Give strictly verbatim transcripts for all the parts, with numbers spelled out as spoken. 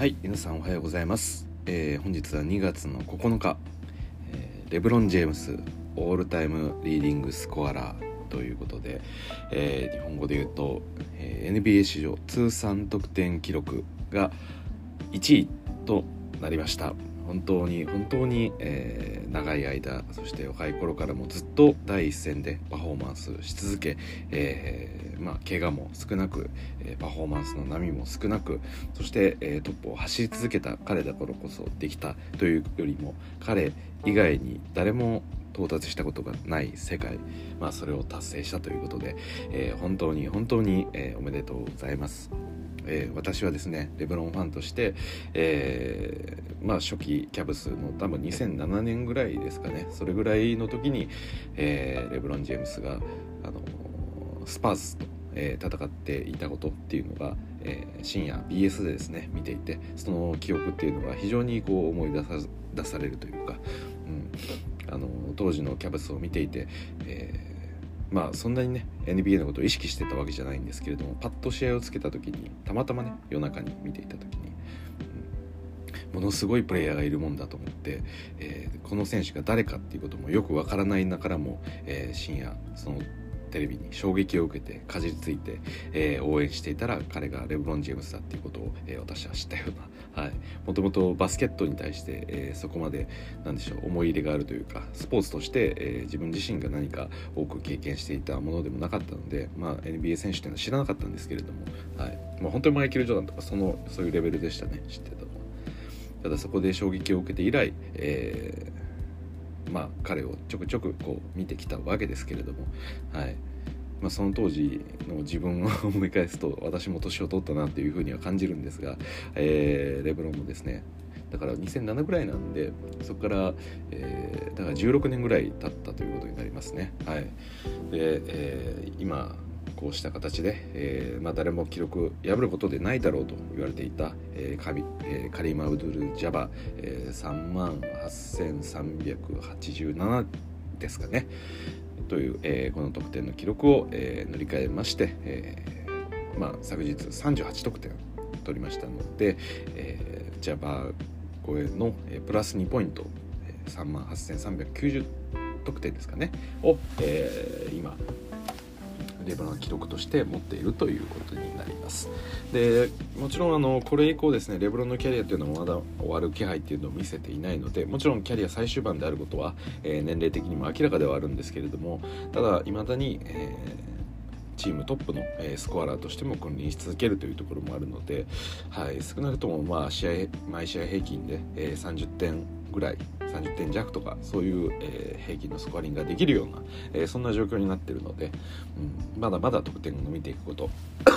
はい、皆さんおはようございます。えー、本日はにがつのここのか、えー、レブロン・ジェームスオールタイムリーディングスコアラーということで、えー、日本語で言うと、えー、エヌビーエー 史上通算得点記録がいちいとなりました。本当に本当に、えー、長い間、そして若い頃からもずっと第一線でパフォーマンスし続け、えーまあ、怪我も少なく、えー、パフォーマンスの波も少なく、そして、えー、トップを走り続けた彼だからこそできたというよりも、彼以外に誰も到達したことがない世界、まあ、それを達成したということで、えー、本当に本当に、えー、おめでとうございます。えー、私はですねレブロンファンとして、えーまあ、初期キャブスの多分にせんななねんぐらいですかね、それぐらいの時に、えー、レブロン・ジェームスが、あのー、スパーズと、えー、戦っていたことっていうのが、えー、深夜 ビーエス でですね見ていて、その記憶っていうのが非常にこう思い出さ、出されるというか、うん、あのー、当時のキャブスを見ていて、えーまあそんなにね エヌビーエー のことを意識してたわけじゃないんですけれども、パッと試合をつけた時にたまたまね夜中に見ていた時に、うん、ものすごいプレイヤーがいるもんだと思って、えー、この選手が誰かっていうこともよくわからないながらも、えー、深夜そのテレビに衝撃を受けてかじりついて、えー、応援していたら彼がレブロン・ジェームスだっていうことを、えー、私は知ったような、はい、もともとバスケットに対して、えー、そこまでなんでしょう思い入れがあるというか、スポーツとして、えー、自分自身が何か多く経験していたものでもなかったので、まあ、エヌビーエー 選手というのは知らなかったんですけれども、はいまあ、本当にマイケル・ジョーダンとかそのそういうレベルでしたね、知ってたのは。ただそこで衝撃を受けて以来、えーまあ彼をちょくちょくこう見てきたわけですけれども、はいまあ、その当時の自分を思い返すと私も年を取ったなっていうふうには感じるんですが、えー、レブロンもですねだからにせんななぐらいなんで、そこから、えー、だからじゅうろくねんぐらい経ったということになりますね。はい。で、えー、今こうした形で、えーまあ、誰も記録破ることでないだろうと言われていた、えーカビえー、カリーム・アブドゥル・ジャバ、えー、さんまんはっせんさんびゃくはちじゅうななですかねという、えー、この得点の記録を、えー、塗り替えまして、えーまあ、昨日さんじゅうはちとくてん取りましたので、えー、ジャバ超えの、えー、プラスにポイント、えー、さんまんはっせんさんびゃくきゅうじゅう得点ですかねを、えー、今レブロンの記録として持っているということになります。でもちろんあのこれ以降ですねレブロンのキャリアというのもまだ終わる気配というのを見せていないので、もちろんキャリア最終盤であることは、えー、年齢的にも明らかではあるんですけれども、ただ未だに、えー、チームトップの、えー、スコアラーとしても君臨し続けるというところもあるので、はい、少なくともまあ試合毎試合平均で、えー、さんじゅってんぐらいさんじゅってん弱とかそういう、えー、平均のスコアリングができるような、えー、そんな状況になっているので、うん、まだまだ得点を伸びていくこと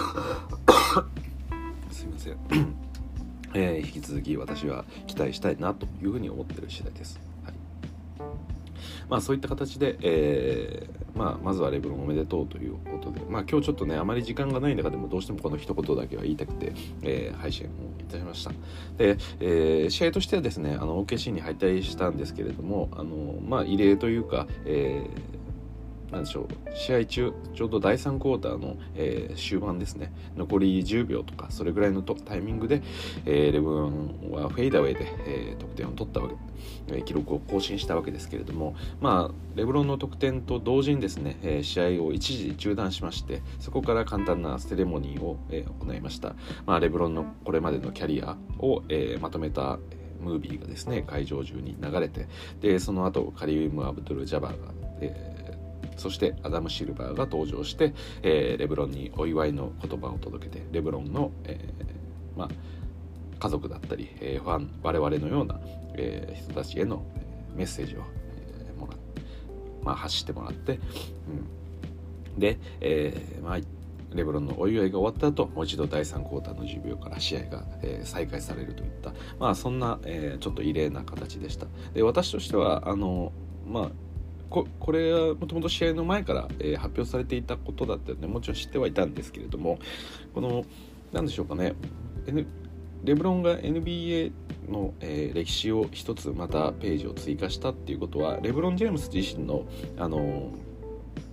すいません、えー、引き続き私は期待したいなというふうに思っている次第です。はい、まあそういった形で、えーまあ、まずはレブロンおめでとうということで、まあ今日ちょっとねあまり時間がない中でもどうしてもこの一言だけは言いたくて、えー、配信をいたしました。で、えー、試合としてはですねあの オーケーシー に敗退したんですけれども、あのまあ異例というか、えーなんでしょう試合中ちょうどだいさんクォーターの、えー、終盤ですね、残りじゅうびょうとかそれぐらいのタイミングで、えー、レブロンはフェイダウェイで、えー、得点を取ったわけ、えー、記録を更新したわけですけれども、まあレブロンの得点と同時にですね、えー、試合を一時中断しまして、そこから簡単なセレモニーを、えー、行いました。まあ、レブロンのこれまでのキャリアを、えー、まとめたムービーがですね会場中に流れて、でその後カリーム・アブドゥル・ジャバーが、えーそしてアダム・シルバーが登場して、えー、レブロンにお祝いの言葉を届けて、レブロンの、えーまあ、家族だったり、えー、ファン我々のような、えー、人たちへのメッセージを、えーもらまあ、発してもらって、うん、で、えーまあ、レブロンのお祝いが終わった後もう一度だいさんクォーターのじゅうびょうから試合が、えー、再開されるといった、まあ、そんな、えー、ちょっと異例な形でした。で私としてはあのまあこ, これはもともと試合の前から、えー、発表されていたことだったのでもちろん知ってはいたんですけれども、この何でしょうかね、N、レブロンが エヌビーエー の、えー、歴史を一つまたページを追加したっていうことは、レブロン・ジェームス自身のあの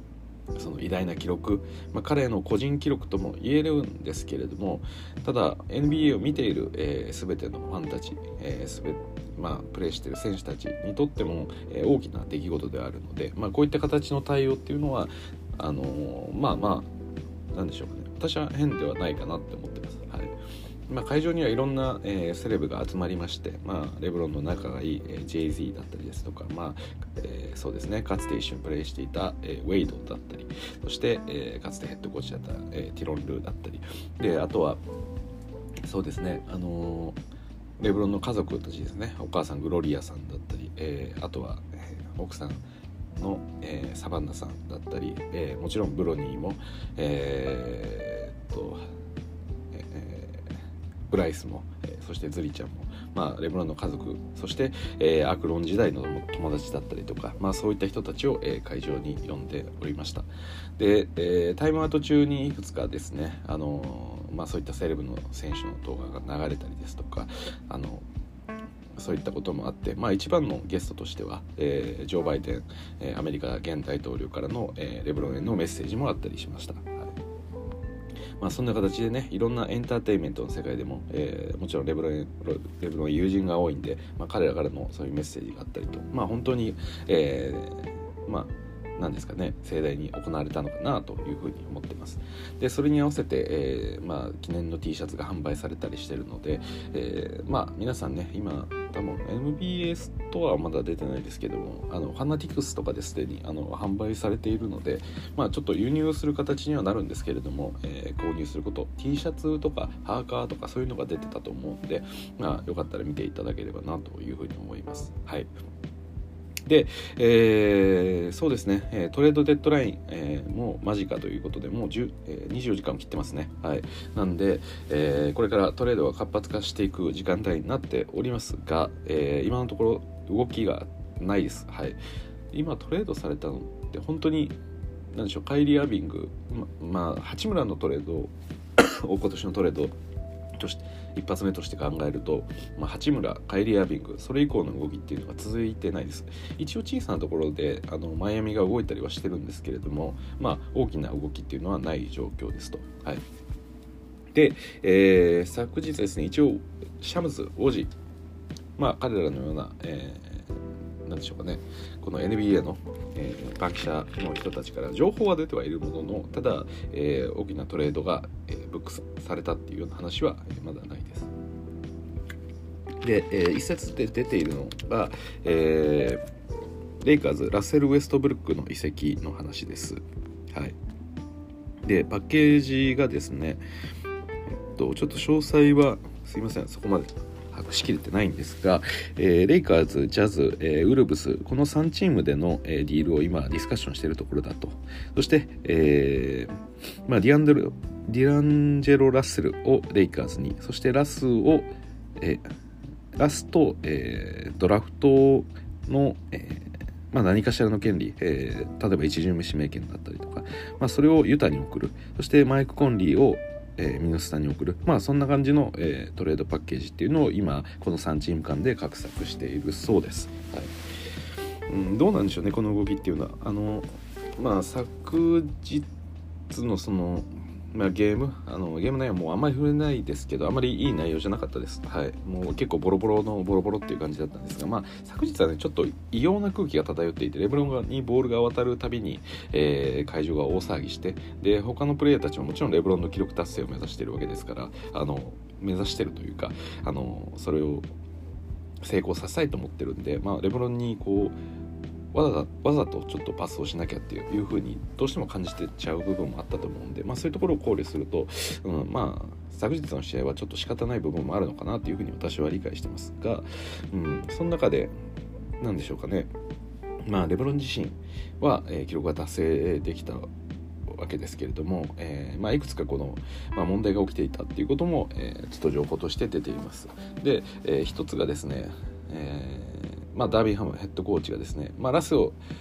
その偉大な記録、まあ、彼の個人記録とも言えるんですけれども、ただ エヌビーエー を見ている、えー、全てのファンたち、えーすべまあ、プレーしている選手たちにとっても、えー、大きな出来事であるので、まあ、こういった形の対応っていうのはあのー、まあまあなんでしょうかね、私は変ではないかなって思ってます。はい。まあ、会場にはいろんな、えー、セレブが集まりまして、まあ、レブロンの仲がいい、えー、ジェイゼー だったりですとか、まあえー、そうですね、かつて一緒にプレーしていた、えー、ウェイドだったり、そして、えー、かつてヘッドコーチだった、えー、ティロン・ルーだったりで、あとはそうですね、あのー、レブロンの家族たちですね、お母さんグロリアさんだったり、えー、あとは、えー、奥さんの、えー、サバンナさんだったり、えー、もちろんブロニーも、えー、っとブライスも、えー、そしてズリちゃんも、まあ、レブロンの家族、そして、えー、アクロン時代の友達だったりとか、まあ、そういった人たちを、えー、会場に呼んでおりました。で、えー、タイムアウト中にいくつかですね、あのーまあ、そういったセレブの選手の動画が流れたりですとか、あのそういったこともあって、まあ、一番のゲストとしては、えー、ジョー・バイデン、えー、アメリカ現大統領からの、えー、レブロンへのメッセージもあったりしました。まあ、そんな形でね、いろんなエンターテインメントの世界でも、えー、もちろんレブロン、レブロン友人が多いんで、まあ、彼らからのそういうメッセージがあったりと、まあ、本当に、えー、まあなんですかね、盛大に行われたのかなというふうに思っています。でそれに合わせて、えーまあ、記念の T シャツが販売されたりしているので、えー、まあ皆さんね、今多分 エヌビーエー ストアはまだ出てないですけども、あのファナティクスとかですでにあの販売されているので、まあ、ちょっと輸入する形にはなるんですけれども、えー、購入すること、 T シャツとかパーカーとかそういうのが出てたと思うんで、まあ、よかったら見ていただければなというふうに思います。はい。で、えー、そうですね、トレードデッドライン、えー、もう間近ということで、もうじゅう、えー、にじゅうよじかん切ってますね。はい。なんで、えー、これからトレードが活発化していく時間帯になっておりますが、えー、今のところ動きがないです。はい。今トレードされたのって本当に何でしょう、カイリー・アービング、ま、まあ八村のトレードを今年のトレードとして一発目として考えると、まあ、八村、カイリー・アービング、それ以降の動きっていうのが続いてないです。一応小さなところであのマイアミが動いたりはしてるんですけれども、まあ、大きな動きっていうのはない状況ですと。はい。で、えー、昨日ですね、一応シャムズ王子、まあ彼らのような、えー、なんでしょうかね、この エヌビーエー の、えー、関係者の人たちから情報は出てはいるものの、ただ、えー、大きなトレードが、えー、ブックされたっていうような話は、えー、まだないです。で、えー、一説で出ているのが、えー、レイカーズラッセル・ウェストブルックの移籍の話です。はい。でパッケージがですね、えっと、ちょっと詳細はすいません、そこまで把握しきれてないんですが、えー、レイカーズ、ジャズ、えー、ウルブス、このさんチームでの、えー、ディールを今ディスカッションしているところだと。そして、えーまあ、ディアンドルディランジェロ・ラッセルをレイカーズに、そしてラスを、えー、ラスと、えー、ドラフトの、えーまあ、何かしらの権利、えー、例えば一巡目指名権だったりとか、まあ、それをユタに送る。そしてマイク・コンリーをえー、ミノスタに送る、まあそんな感じの、えー、トレードパッケージっていうのを今このさんチーム間で画策しているそうです。はい。うん、どうなんでしょうね、この動きっていうのは。あのまあ昨日のその、まあ、ゲームあのゲーム内容もあんまり触れないですけど、あまりいい内容じゃなかったです。はい。もう結構ボロボロのボロボロっていう感じだったんですが、まあ昨日はねちょっと異様な空気が漂っていて、レブロンにボールが渡るたびに、えー、会場が大騒ぎして、で他のプレイヤーたちももちろんレブロンの記録達成を目指しているわけですから、あの目指しているというか、あのそれを成功させたいと思ってるんで、まあレブロンにこうわざわざとちょっとパスをしなきゃっていう風にどうしても感じてちゃう部分もあったと思うんで、まあ、そういうところを考慮すると、うん、まあ昨日の試合はちょっと仕方ない部分もあるのかなという風に私は理解してますが、うん、その中で何でしょうかね、まあレブロン自身は、えー、記録が達成できたわけですけれども、えーまあ、いくつかこの、まあ、問題が起きていたっていうことも、えー、ちょっと情報として出ています。で、えー、一つがですね、えーまあ、ダービーハムヘッドコーチがですね、まあ、ラスを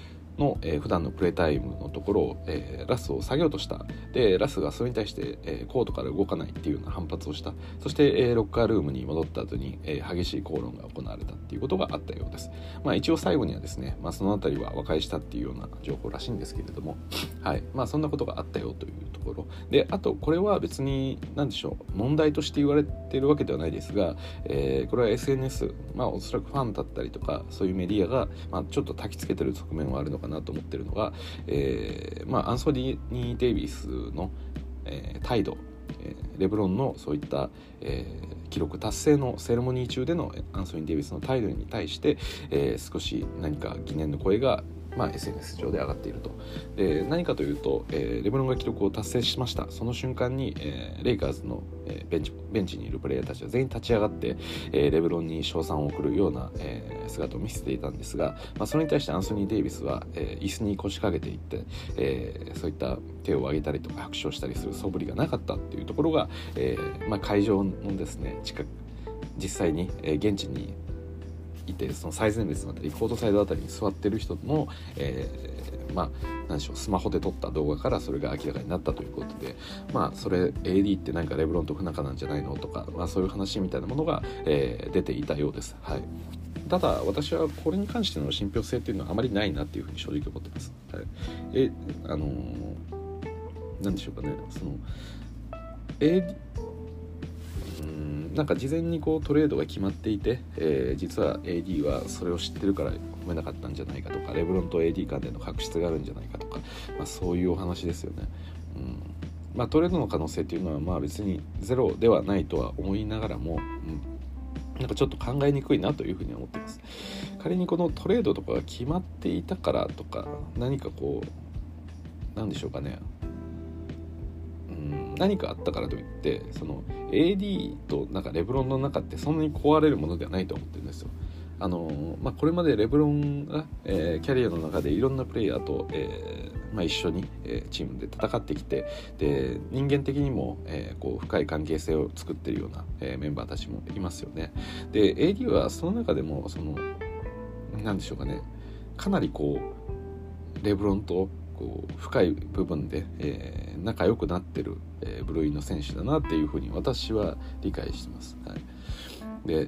の、えー、普段のプレータイムのところを、えー、ラスを下げようとした。でラスがそれに対して、えー、コートから動かないっていうような反発をした。そして、えー、ロッカールームに戻った後に、えー、激しい口論が行われたっていうことがあったようです。まあ、一応最後にはですね、まあ、そのあたりは和解したっていうような情報らしいんですけれども、はい、まあそんなことがあったよというところで、あとこれは別に何でしょう、問題として言われているわけではないですが、えー、これは エスエヌエス、まあおそらくファンだったりとかそういうメディアが、まあ、ちょっと焚きつけてる側面はあるのかなと思ってるのが、えー、まあアンソニー・デイビスの、えー、態度、えー、レブロンのそういった、えー、記録達成のセレモニー中でのアンソニー・デイビスの態度に対して、えー、少し何か疑念の声がまあ、エスエヌエス 上で上がっていると。で何かというと、えー、レブロンが記録を達成しました。その瞬間に、えー、レイカーズの、えー、ベンチ、ベンチにいるプレイヤーたちは全員立ち上がって、えー、レブロンに称賛を送るような、えー、姿を見せていたんですが、まあ、それに対してアンソニー・デイビスは、えー、椅子に腰掛けていって、えー、そういった手を挙げたりとか拍手をしたりする素振りがなかったっていうところが、えーまあ、会場のですね近く実際に、えー、現地にいて、その最前列のあたり、コートサイドあたりに座ってる人の、えー、まあ何でしょう、スマホで撮った動画からそれが明らかになったということで、まあそれ エーディー ってなんかレブロンと不仲なんじゃないのとか、まあそういう話みたいなものが、えー、出ていたようです。はい。ただ私はこれに関しての信憑性っていうのはあまりないなっていうふうに正直思ってます。はい。えあのー、なんでしょうかね、その エーディーなんか事前にこうトレードが決まっていて、えー、実は エーディー はそれを知ってるから褒めなかったんじゃないかとか、レブロンと エーディー 間での確執があるんじゃないかとか、まあ、そういうお話ですよね。うんまあ、トレードの可能性っていうのはまあ別にゼロではないとは思いながらも、うん、なんかちょっと考えにくいなというふうに思っています。仮にこのトレードとかが決まっていたからとか、何かこうなんでしょうかね、何かあったからといってその エーディー となんかレブロンの中ってそんなに壊れるものではないと思ってるんですよ。あのまあ、これまでレブロンが、えー、キャリアの中でいろんなプレイヤーと、えーまあ、一緒に、えー、チームで戦ってきて、で人間的にも、えー、こう深い関係性を作っているような、えー、メンバーたちもいますよね。で エーディー はその中でもそのなんでしょうかね、かなりこうレブロンとこう深い部分で、えー、仲良くなってる、えー、部類の選手だなっていうふうに私は理解してます。はい、で、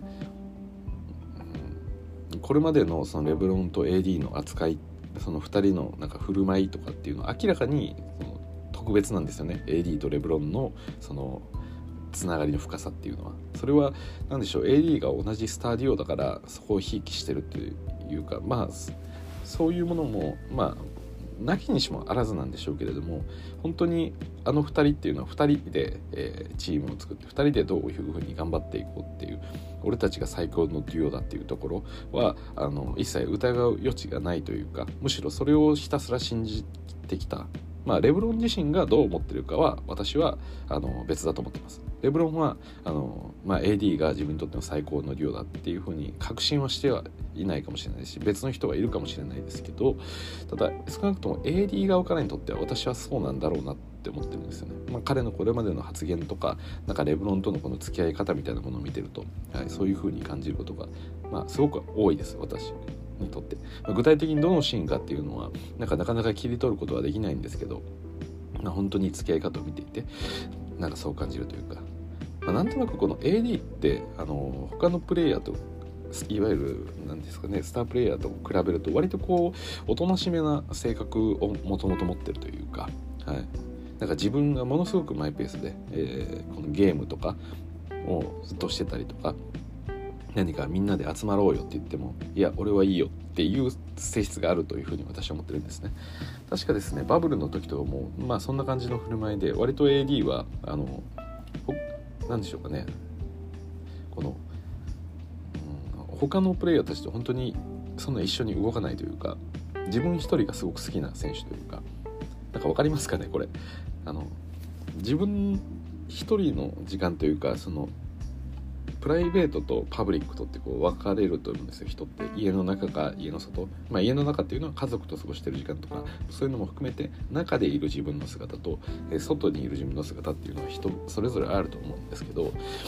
うん、これまでのそのレブロンと エーディー の扱い、そのふたりのなんか振る舞いとかっていうのは明らかにその特別なんですよね。 エーディー とレブロンのそのつながりの深さっていうのは、それは何でしょう、 エーディー が同じスタディオだからそこをひいきしてるっていうか、まあそういうものもまあなきにしもあらずなんでしょうけれども、本当にあのふたりっていうのはふたりで、えー、チームを作ってふたりでどういうふうに頑張っていこうっていう、俺たちが最高のデュオだっていうところはあの一切疑う余地がないというか、むしろそれをひたすら信じてきた。まあレブロン自身がどう思ってるかは私はあの別だと思ってます。レブロンはあの、まあ、エーディー が自分にとっての最高のデュオだっていうふうに確信はしてはいないかもしれないし、別の人がいるかもしれないですけど、ただ少なくとも エーディー 側からにとっては私はそうなんだろうなって思ってるんですよね。まあ、彼のこれまでの発言とか、なんかレブロンとのこの付き合い方みたいなものを見てると、はい、そういうふうに感じることが、まあ、すごく多いです、私にとって。まあ、具体的にどのシーンかっていうのはなんかなかなか切り取ることはできないんですけど、まあ、本当に付き合い方を見ていてなんかそう感じるというか、まあ、なんとなくこの エーディー ってあの他のプレイヤーといわゆるなんですかね、スタープレイヤーと比べると割とこうおとなしめな性格をもともと持ってるというか、はい、なんか自分がものすごくマイペースで、えー、このゲームとかをずっとしてたりとか、何かみんなで集まろうよって言っても、いや俺はいいよっていう性質があるというふうに私は思ってるんですね。確かですね、バブルの時ともまあそんな感じの振る舞いで、割と エーディー はあのなんでしょうかね、この、うん、他のプレイヤーたちと本当にそんな一緒に動かないというか、自分一人がすごく好きな選手というか、なんか分かりますかねこれ、あの自分一人の時間というか、そのプライベートとパブリックとってこう分かれると思うんですよ、人って。家の中か家の外、まあ家の中っていうのは家族と過ごしてる時間とかそういうのも含めて、中でいる自分の姿と外にいる自分の姿っていうのは人それぞれあると思うんですけど、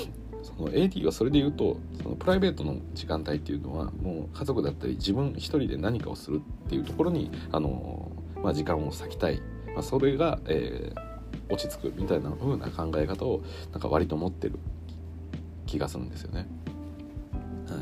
その エーディー はそれで言うとそのプライベートの時間帯っていうのはもう家族だったり自分一人で何かをするっていうところにあの、まあ、時間を割きたい、まあ、それが、えー、落ち着くみたいな風な考え方をなんか割と持ってる気がするんですよね。はい、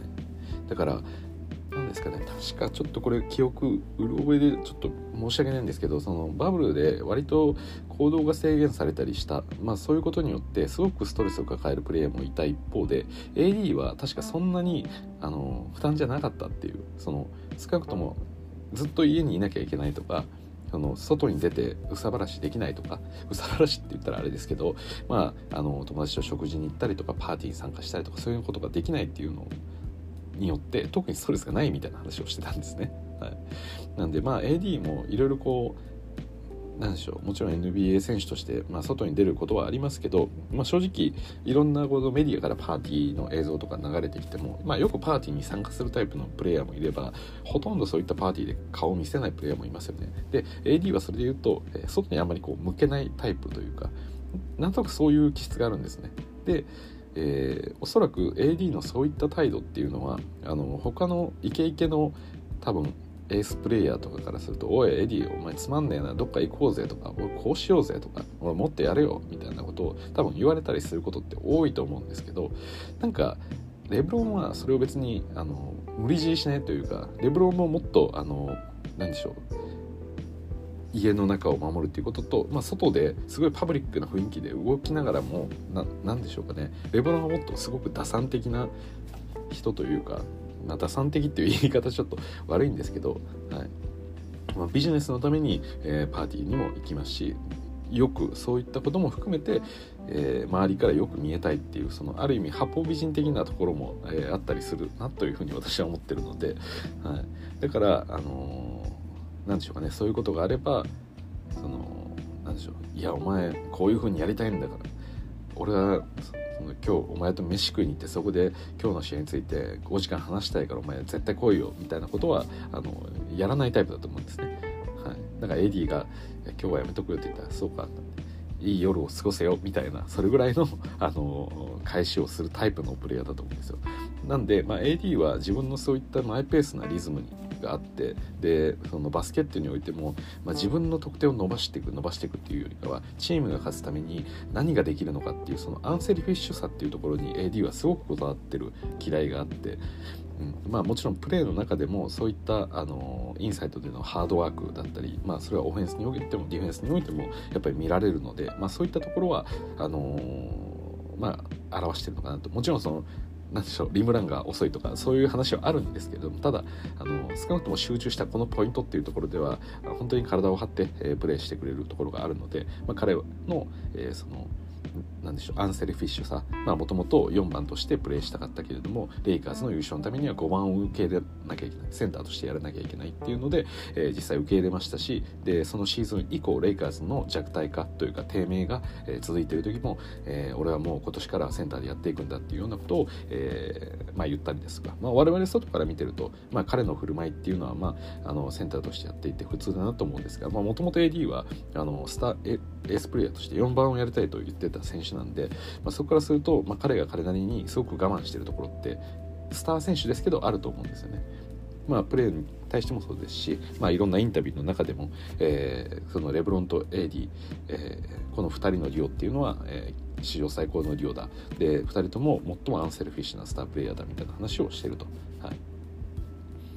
だからなんですかね、確かちょっとこれ記憶うる覚えでちょっと申し訳ないんですけど、そのバブルで割と行動が制限されたりした、まあそういうことによってすごくストレスを抱えるプレイヤーもいた一方で エーディー は確かそんなにあの負担じゃなかったっていう、その少なくともずっと家にいなきゃいけないとか、その外に出て憂さ晴らしできないとか、憂さ晴らしって言ったらあれですけど、まあ、あの友達と食事に行ったりとかパーティーに参加したりとかそういうことができないっていうのによって特にストレスがないみたいな話をしてたんですね。はい、なんでまあ エーディー もいろいろこうなんでしょう、もちろん エヌビーエー 選手として、まあ、外に出ることはありますけど、まあ、正直いろんなこのメディアからパーティーの映像とか流れてきても、まあ、よくパーティーに参加するタイプのプレイヤーもいれば、ほとんどそういったパーティーで顔を見せないプレイヤーもいますよね。で エーディー はそれで言うと、えー、外にあんまりこう向けないタイプというか、なんとなくそういう気質があるんですね。でえー、おそらく エーディー のそういった態度っていうのはあの他のイケイケの多分エースプレイヤーとかからすると、おいエディお前つまんねえな、どっか行こうぜとか、俺こうしようぜとか、俺もっとやれよみたいなことを多分言われたりすることって多いと思うんですけど、なんかレブロンはそれを別にあの無理強いしないというか、レブロンももっとあのなんでしょう、家の中を守るっていうことと、まあ、外ですごいパブリックな雰囲気で動きながらも な, なんでしょうかね、レブロンはもっとすごく打算的な人というか、まあ、打算的っていう言い方ちょっと悪いんですけど、はいまあ、ビジネスのために、えー、パーティーにも行きますし、よくそういったことも含めて、えー、周りからよく見えたいっていう、そのある意味八方美人的なところも、えー、あったりするなというふうに私は思ってるので、はい、だからあのーなんでしょうかね、そういうことがあれば、そのなんでしょう、いやお前こういう風にやりたいんだから、俺はその今日お前と飯食いに行ってそこで今日の試合についてごじかん話したいからお前絶対来いよみたいなことはあのやらないタイプだと思うんですね。はい、だからエディが今日はやめとくよって言ったら、そうかいい夜を過ごせよみたいな、それぐらいのあの返しをするタイプのプレイヤーだと思うんですよ。なんで、まあ、エーディー は自分のそういったマイペースなリズムがあって、でそのバスケットにおいても、まあ、自分の得点を伸ばしていく伸ばしていくっていうよりかはチームが勝つために何ができるのかっていう、そのアンセルフィッシュさっていうところに エーディー はすごくこだわってる嫌いがあって、うんまあ、もちろんプレーの中でもそういったあのインサイトでのハードワークだったり、まあ、それはオフェンスにおいてもディフェンスにおいてもやっぱり見られるので、まあ、そういったところはあのー、まあ表してるのかなと。もちろんそのなんでしょう、リムランが遅いとかそういう話はあるんですけれども、ただあの少なくとも集中したこのポイントっていうところでは本当に体を張って、えー、プレーしてくれるところがあるので、まあ、彼の、えー、そのなんでしょう、アンセルフィッシュさ、まあもともとよんばんとしてプレーしたかったけれども、レイカーズの優勝のためにはごばんを受け入れなきゃいけない、センターとしてやらなきゃいけないっていうので、えー、実際受け入れましたし、でそのシーズン以降レイカーズの弱体化というか低迷が、えー、続いている時も、えー、俺はもう今年からセンターでやっていくんだっていうようなことを、えーまあ、言ったりですが、まあ、我々外から見てると、まあ、彼の振る舞いっていうのは、まあ、あのセンターとしてやっていて普通だなと思うんですが、もともと エーディー はあのスターエースプレイヤーとしてよんばんをやりたいと言ってた選手なんで、まあ、そこからすると、まあ、彼が彼なりにすごく我慢しているところってスター選手ですけどあると思うんですよね。まあ、プレーに対してもそうですし、まあ、いろんなインタビューの中でも、えー、そのレブロンと エーディー、えー、このふたりのデュオっていうのは、えー、史上最高のデュオだ、でふたりとも最もアンセルフィッシュなスタープレイヤーだみたいな話をしていると、はい、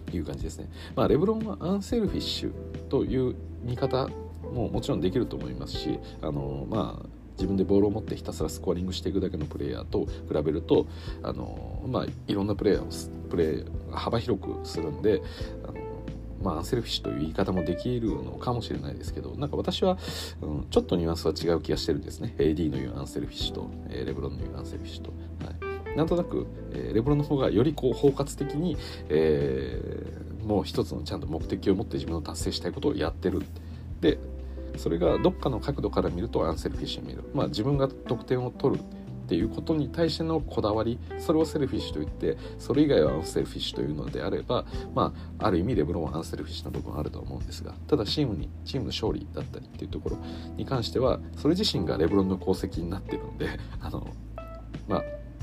いう感じですね。まあ、レブロンはアンセルフィッシュという見方ももちろんできると思いますし、あのまあ自分でボールを持ってひたすらスコアリングしていくだけのプレイヤーと比べると、あの、まあ、いろんなプレイヤーをプレー幅広くするんで、あの、まあ、アンセルフィッシュという言い方もできるのかもしれないですけど、なんか私は、うん、ちょっとニュアンスは違う気がしてるんですね。 エーディー の言うアンセルフィッシュと、えー、レブロンの言うアンセルフィッシュと、はい、なんとなく、えー、レブロンの方がよりこう包括的に、えー、もう一つのちゃんと目的を持って自分の達成したいことをやってる。でそれがどっかの角度から見るとアンセルフィッシュに見える、まあ、自分が得点を取るっていうことに対してのこだわり、それをセルフィッシュと言ってそれ以外はアンセルフィッシュというのであれば、まあ、ある意味レブロンはアンセルフィッシュな部分はあると思うんですが、ただチームにチームの勝利だったりっていうところに関してはそれ自身がレブロンの功績になっているので、あのまあ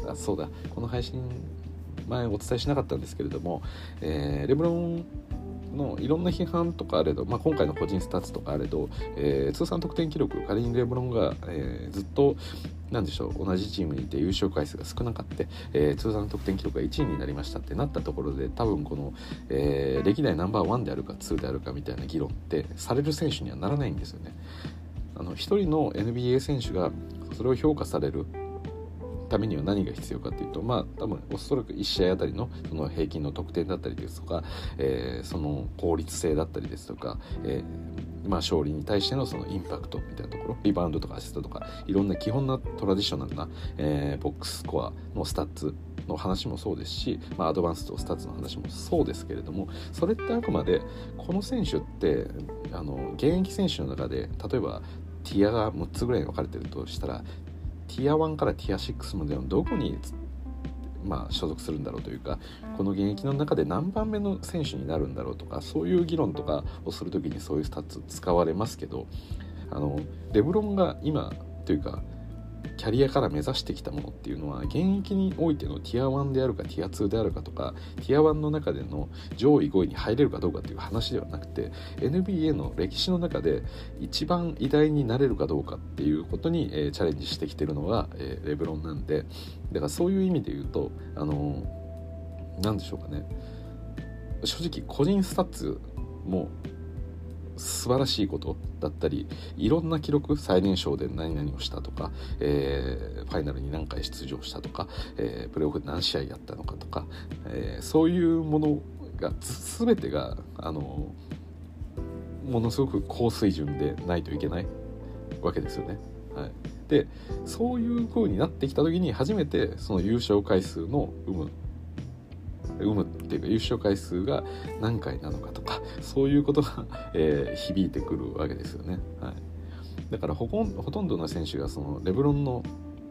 あそうだこの配信前お伝えしなかったんですけれども、えー、レブロンのいろんな批判とかあれど、まあ、今回の個人スタッツとかあれど、えー、通算得点記録仮にレブロンが、えー、ずっとなんでしょう同じチームにいて優勝回数が少なかった、えー、通算得点記録がいちいになりましたってなったところで多分この、えー、歴代ナンバーワンであるかツーであるかみたいな議論ってされる選手にはならないんですよね。あの一人の エヌビーエー 選手がそれを評価されるためには何が必要かというと、まあ多分おそらくいち試合あたりのその平均の得点だったりですとか、えー、その効率性だったりですとか、えー、まあ勝利に対してのそのインパクトみたいなところ、リバウンドとかアシストとかいろんな基本なトラディショナルな、えー、ボックススコアのスタッツの話もそうですし、まあ、アドバンスとスタッツの話もそうですけれども、それってあくまでこの選手ってあの現役選手の中で例えばティアがむっつぐらいに分かれてるとしたらティアワンからティアシックスまでのどこに、まあ、所属するんだろうというかこの現役の中で何番目の選手になるんだろうとかそういう議論とかをするときにそういうスタッツ使われますけど、あのレブロンが今というかキャリアから目指してきたものっていうのは現役においてのティアワンであるかティアツーであるかとかティアワンの中での上位ごいに入れるかどうかっていう話ではなくて エヌビーエー の歴史の中で一番偉大になれるかどうかっていうことに、えー、チャレンジしてきてるのが、えー、レブロンなんで、だからそういう意味で言うとあのー、なんでしょうかね、正直個人スタッツも素晴らしいことだったりいろんな記録最年少で何々をしたとか、えー、ファイナルに何回出場したとか、えー、プレーオフで何試合やったのかとか、えー、そういうものが全てがあのものすごく高水準でないといけないわけですよね、はい、でそういう風になってきた時に初めてその優勝回数の有無有無っていうか優勝回数が何回なのかとかそういうことが、えー、響いてくるわけですよね、はい、だからほこんほとんどの選手がそのレブロンの、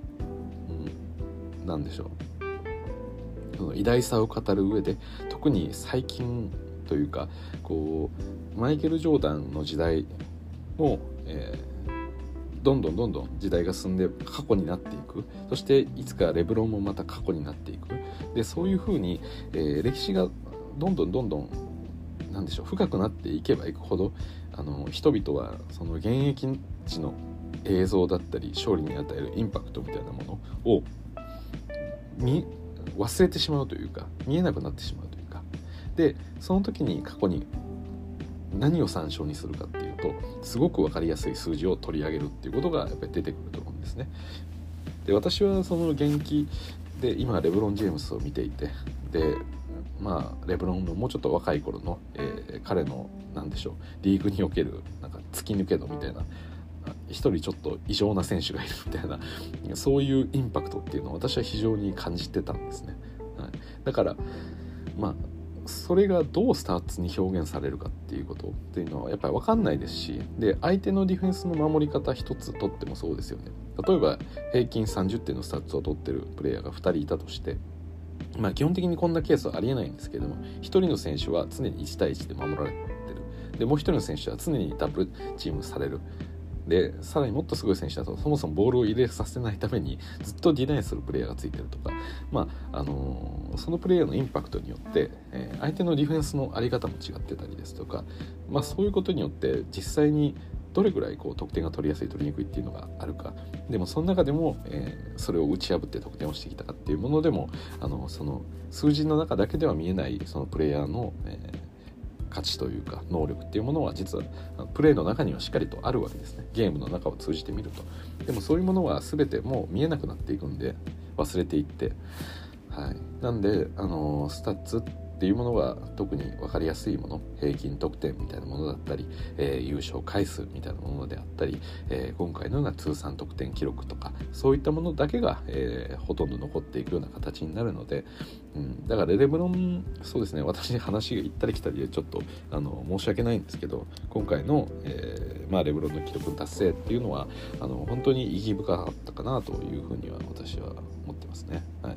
うん、なんでしょうその偉大さを語る上で特に最近というかこうマイケル・ジョーダンの時代も、えーどんどんどんどん時代が進んで過去になっていく、そしていつかレブロンもまた過去になっていく、でそういうふうに、えー、歴史がどんどんどんどんなんでしょう深くなっていけばいくほどあの人々はその現役時の映像だったり勝利に与えるインパクトみたいなものを見忘れてしまうというか見えなくなってしまうというかでその時に過去に何を参照にするかっていうとすごく分かりやすい数字を取り上げるっていうことがやっぱり出てくると思うんですね。で私はその現役で今レブロン・ジェームスを見ていてでまあレブロンのもうちょっと若い頃の、えー、彼のなんでしょうリーグにおけるなんか突き抜け度みたいな一人ちょっと異常な選手がいるみたいなそういうインパクトっていうのを私は非常に感じてたんですね、はい、だからまあそれがどうスタッツに表現されるかっていうことっていうのはやっぱり分かんないですしで相手のディフェンスの守り方一つとってもそうですよね。例えば平均さんじゅってんのスタッツを取ってるプレイヤーがふたりいたとしてまあ基本的にこんなケースはありえないんですけれどもひとりの選手は常にいち対いちで守られてるでもうひとりの選手は常にダブルチームされるでさらにもっとすごい選手だとそもそもボールを入れさせないためにずっとディナイするプレイヤーがついてるとか、まああのー、そのプレイヤーのインパクトによって、えー、相手のディフェンスの在り方も違ってたりですとか、まあ、そういうことによって実際にどれぐらいこう得点が取りやすい取りにくいっていうのがあるかでもその中でも、えー、それを打ち破って得点をしてきたかっていうものでもあのその数字の中だけでは見えないそのプレイヤーの、えー価値というか能力っていうものは実はプレーの中にはしっかりとあるわけですね。ゲームの中を通じてみるとでもそういうものは全てもう見えなくなっていくんで忘れていって、はい、なんであのスタッツっていうものが特に分かりやすいもの平均得点みたいなものだったり、えー、優勝回数みたいなものであったり、えー、今回のような通算得点記録とかそういったものだけが、えー、ほとんど残っていくような形になるので、うん、だからレブロンそうですね私に話が行ったり来たりでちょっとあの申し訳ないんですけど今回の、えーまあ、レブロンの記録達成っていうのはあの本当に意義深かったかなというふうには私は思ってますね。はい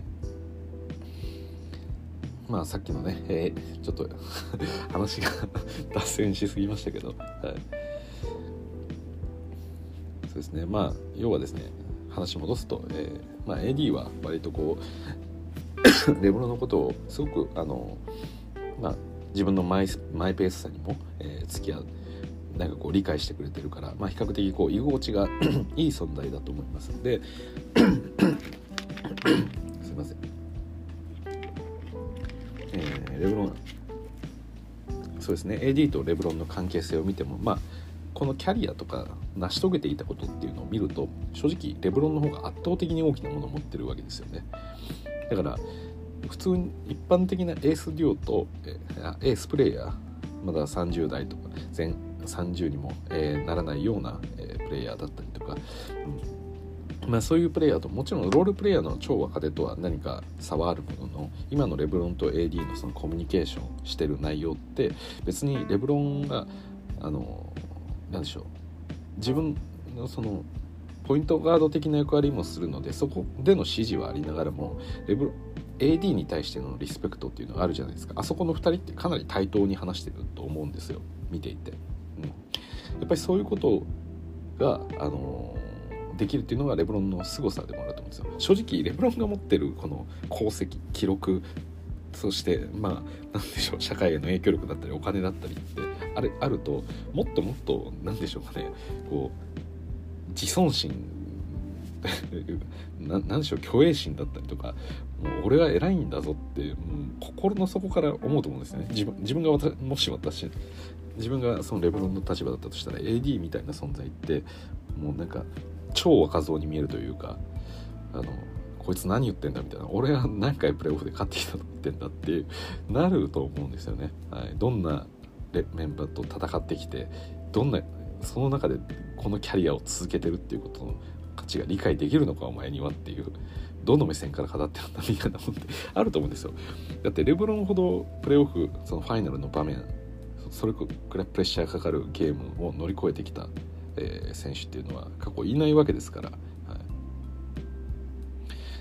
まあさっきのね、えー、ちょっと話が脱線しすぎましたけど、はい、そうですねまあ要はですね話戻すと、えーまあ、エーディー は割とこうレブロンのことをすごくあの、まあ、自分のマイ、マイペースさにも、えー、付き合うなんかこう理解してくれてるから、まあ、比較的こう居心地がいい存在だと思いますのですいません、えー、レブロンそうですね エーディー とレブロンの関係性を見ても、まあ、このキャリアとか成し遂げていたことっていうのを見ると正直レブロンの方が圧倒的に大きなものを持ってるわけですよね。だから普通に一般的なエースデュオとエースプレイヤーまださんじゅう代とか前さんじゅうにも、えー、ならないような、えー、プレイヤーだったりとか、うんまあ、そういうプレイヤーともちろんロールプレイヤーの超若手とは何か差はあるものの今のレブロンと エーディー のそのコミュニケーションしてる内容って別にレブロンがあのなんでしょう自分のそのポイントガード的な役割もするのでそこでの指示はありながらもレブロンエーディー に対してのリスペクトっていうのがあるじゃないですか。あそこのふたりってかなり対等に話してると思うんですよ見ていて、うん、やっぱりそういうことが、あのー、できるっていうのがレブロンの凄さでもあると思うんですよ。正直レブロンが持ってるこの功績記録そしてまあなんでしょう社会への影響力だったりお金だったりってあれあるともっともっとなんでしょうかねこう自尊心な, なんでしょう虚栄心だったりとかもう俺は偉いんだぞってもう心の底から思うと思うんですね。自分自分がもし私自分がそのレブロンの立場だったとしたら エーディー みたいな存在ってもうなんか超若造に見えるというかあのこいつ何言ってんだみたいな俺は何回プレーオフで勝ってきたと言ってんだってなると思うんですよね、はい、どんなメンバーと戦ってきてどんなその中でこのキャリアを続けてるっていうことの価値が理解できるのかお前にはっていうどの目線から語ってるんだみたいなもんってあると思うんですよ。だってレブロンほどプレーオフそのファイナルの場面それくらいプレッシャーかかるゲームを乗り越えてきた、えー、選手っていうのは過去いないわけですから、はい、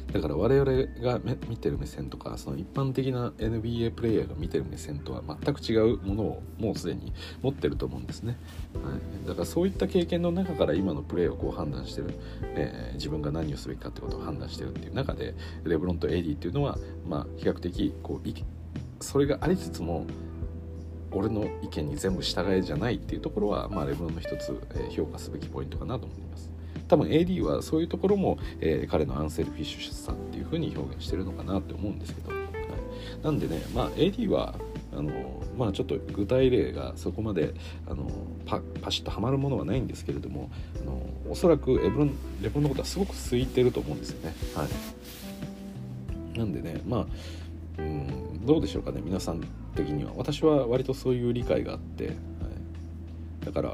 だから我々が見てる目線とかその一般的な エヌビーエー プレイヤーが見てる目線とは全く違うものをもうすでに持ってると思うんですね、はい、だからそういった経験の中から今のプレーをこう判断してる、えー、自分が何をすべきかってことを判断してるっていう中でレブロンとエディっていうのは、まあ、比較的こうそれがありつつも俺の意見に全部従えじゃないっていうところは、まあ、レブロンの一つ、えー、評価すべきポイントかなと思います。多分 エーディー はそういうところも、えー、彼のアンセルフィッシュさっていう風に表現してるのかなって思うんですけど、はい、なんでね、まあ、エーディー はあの、まあ、ちょっと具体例がそこまであの パ, パシッとはまるものはないんですけれどもあのおそらくレブロン、レブロンのことはすごく空いてると思うんですよね、はい、なんでねまあうんどうでしょうかね皆さん的には。私は割とそういう理解があって、はい、だから、うん、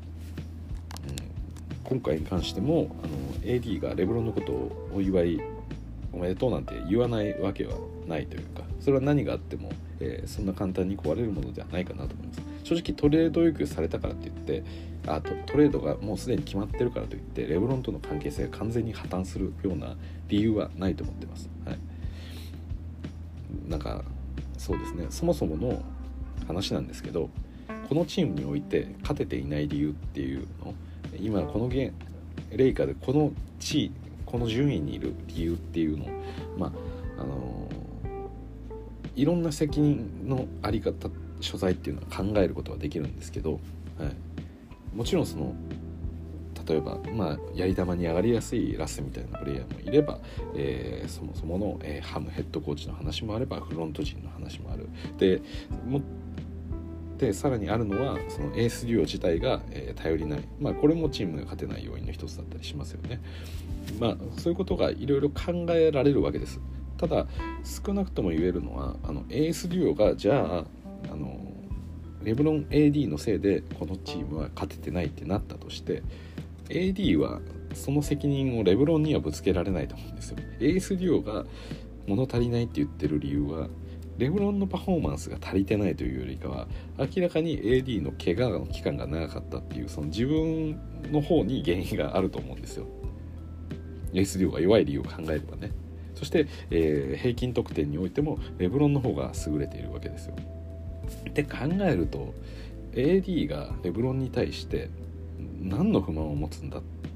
今回に関してもあの エーディー がレブロンのことをお祝いおめでとうなんて言わないわけはないというかそれは何があっても、えー、そんな簡単に壊れるものではないかなと思います。正直トレード要求されたからといってあ ト, トレードがもうすでに決まってるからといってレブロンとの関係性が完全に破綻するような理由はないと思ってます、はい、なんかそうですねそもそもの話なんですけどこのチームにおいて勝てていない理由っていうの今このゲーレイカーでこの地位この順位にいる理由っていうのをまああのー、いろんな責任のあり方所在っていうのは考えることができるんですけど、はい、もちろんその例えば、まあ、やり玉に上がりやすいラスみたいなプレイヤーもいれば、えー、そもそもの、えー、ハムヘッドコーチの話もあればフロント陣の話もあるでもでさらにあるのはそのエースデュオ自体が、えー、頼りない、まあ、これもチームが勝てない要因の一つだったりしますよね。まあ、そういうことがいろいろ考えられるわけです。ただ少なくとも言えるのはあのエースデュオがじゃあ、あのレブロン エーディー のせいでこのチームは勝ててないってなったとしてエーディー はその責任をレブロンにはぶつけられないと思うんですよ。エースデュオが物足りないって言ってる理由はレブロンのパフォーマンスが足りてないというよりかは明らかに エーディー の怪我の期間が長かったっていうその自分の方に原因があると思うんですよ。エースデュオが弱い理由を考えればね。そして、えー、平均得点においてもレブロンの方が優れているわけですよ。って考えると エーディー がレブロンに対して何の不満を持つんだっ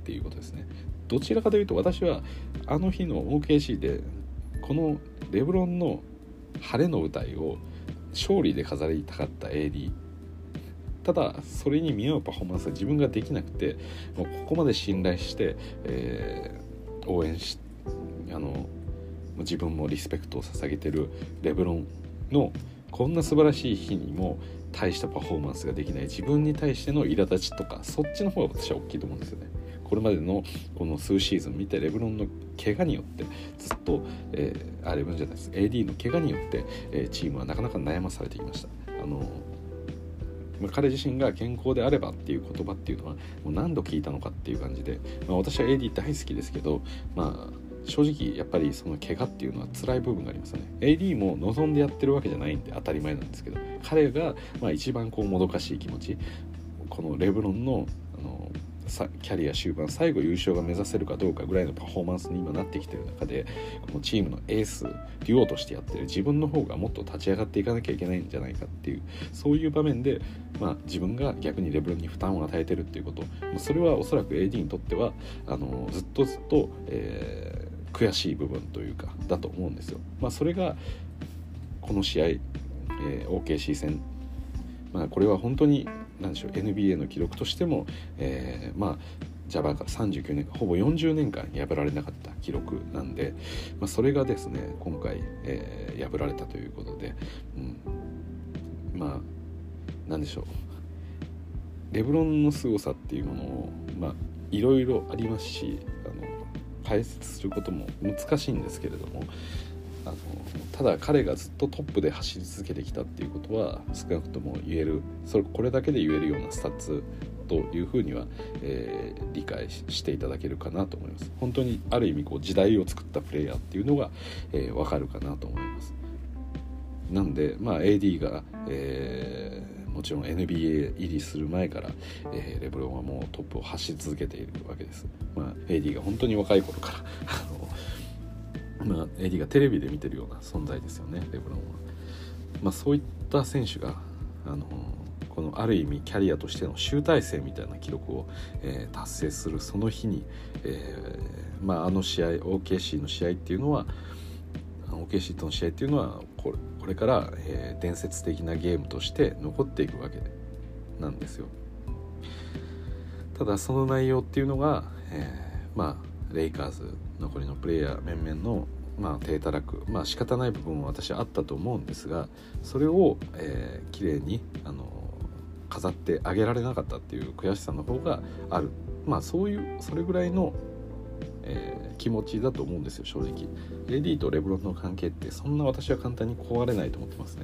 っていうことですね。どちらかというと私はあの日の オーケーシー でこのレブロンの晴れの舞台を勝利で飾りたかった エーディー、 ただそれに見合うパフォーマンスは自分ができなくて、もうここまで信頼して、えー、応援しあの自分もリスペクトを捧げてるレブロンのこんな素晴らしい日にも大したパフォーマンスができない自分に対しての苛立ちとか、そっちの方が私は大きいと思うんですよね。これまでのこの数シーズン見てレブロンの怪我によってずっと、えー、あレブロンじゃないです エーディー の怪我によって、えー、チームはなかなか悩まされてきました。あの、まあ、彼自身が健康であればっていう言葉っていうのはもう何度聞いたのかっていう感じで、まあ、私は エーディー 大好きですけど、まあ正直やっぱりその怪我っていうのは辛い部分がありますよね。 エーディー も望んでやってるわけじゃないんで当たり前なんですけど、彼がまあ一番こうもどかしい気持ち、このレブロンの、あのキャリア終盤最後優勝が目指せるかどうかぐらいのパフォーマンスに今なってきてる中で、このチームのエースデュオとしてやってる自分の方がもっと立ち上がっていかなきゃいけないんじゃないかっていう、そういう場面で、まあ、自分が逆にレブロンに負担を与えてるっていうこと、それはおそらく エーディー にとってはあのずっとずっと、えー、悔しい部分というかだと思うんですよ。まあ、それがこの試合、えー、オーケーシー 戦、まあ、これは本当になんでしょう エヌビーエー の記録としても、えー、まあジャバーからさんじゅうきゅうねんかんほぼよんじゅうねんかん破られなかった記録なんで、まあ、それがですね今回、えー、破られたということで、うん、まあなんでしょうレブロンの凄さっていうものをまあいろいろありますし、あの解説することも難しいんですけれども、あのただ彼がずっとトップで走り続けてきたっていうことは少なくとも言える、それこれだけで言えるようなスタッツというふうには、えー、理解していただけるかなと思います。本当にある意味こう時代を作ったプレイヤーっていうのが、えー、分かるかなと思います。なんで、まあ、エーディー が、えー、もちろん エヌビーエー 入りする前から、えー、レブロンはもうトップを走り続けているわけです。まあ、エーディー が本当に若い頃からあのまあ、エーディー がテレビで見てるような存在ですよね、レブロンは。まあ、そういった選手があのこのある意味キャリアとしての集大成みたいな記録を、えー、達成するその日に、えーまあ、あの試合 オーケーシー の試合っていうのは オーケーシー との試合っていうのはこれ、これから、えー、伝説的なゲームとして残っていくわけなんですよ。ただその内容っていうのが、えー、まあレイカーズ残りのプレイヤー面々のまあ手たらく、まあ仕方ない部分は私はあったと思うんですが、それを、えー、綺麗にあの飾ってあげられなかったっていう悔しさの方がある。まあそういうそれぐらいの、えー、気持ちだと思うんですよ、正直。エーディー とレブロンの関係ってそんな私は簡単に壊れないと思ってますね。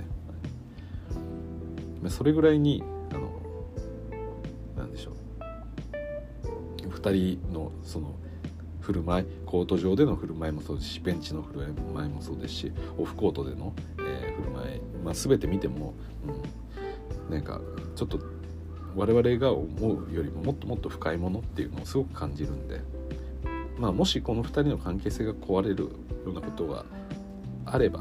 それぐらいにあのなんでしょう、ふたりのその振る舞い、コート上での振る舞いもそうですし、ベンチの振る舞いもそうですし、オフコートでの、えー、振る舞い、まあ、全て見ても、うん、なんかちょっと我々が思うよりももっともっと深いものっていうのをすごく感じるんで、まあ、もしこのふたりの関係性が壊れるようなことがあれば、